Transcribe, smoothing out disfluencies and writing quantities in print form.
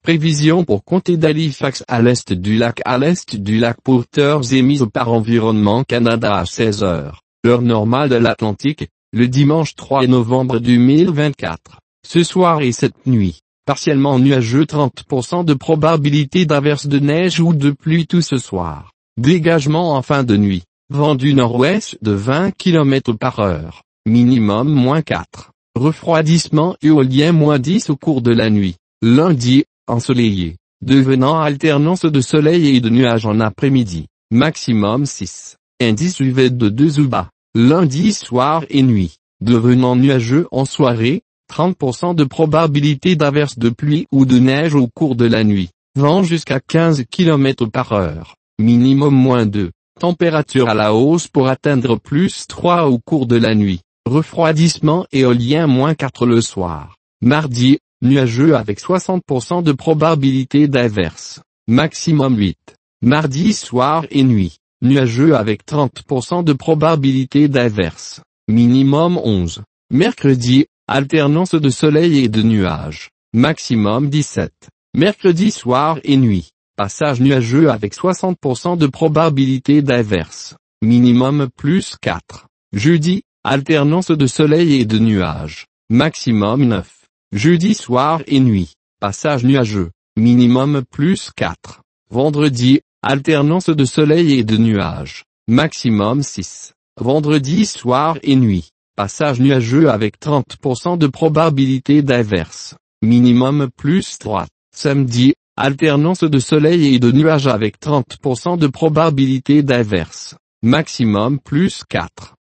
Prévision pour compter d'Halifax à l'est du lac Porteurs émise par Environnement Canada à 16 heures, heure normale de l'Atlantique, le dimanche 3 novembre 2024. Ce soir et cette nuit, partiellement nuageux, 30% de probabilité d'averse de neige ou de pluie tout ce soir. Dégagement en fin de nuit, vent du nord-ouest de 20 km par heure, minimum -4. Refroidissement éolien -10 au cours de la nuit. Lundi, ensoleillé, devenant alternance de soleil et de nuages en après-midi, maximum 6. Indice UV de 2 ou bas. Lundi soir et nuit, devenant nuageux en soirée, 30% de probabilité d'averse de pluie ou de neige au cours de la nuit. Vent jusqu'à 15 km par heure, minimum -2. Température à la hausse pour atteindre +3 au cours de la nuit. Refroidissement éolien -4 le soir. Mardi, nuageux avec 60% de probabilité d'averse. Maximum 8. Mardi soir et nuit, nuageux avec 30% de probabilité d'averse. Minimum 11. Mercredi, alternance de soleil et de nuages. Maximum 17. Mercredi soir et nuit, passage nuageux avec 60% de probabilité d'averse. Minimum +4. Jeudi, alternance de soleil et de nuages. Maximum 9. Jeudi soir et nuit, passage nuageux, minimum +4. Vendredi, alternance de soleil et de nuages, maximum 6. Vendredi soir et nuit, passage nuageux avec 30% de probabilité d'averse, minimum +3. Samedi, alternance de soleil et de nuages avec 30% de probabilité d'averse, maximum +4.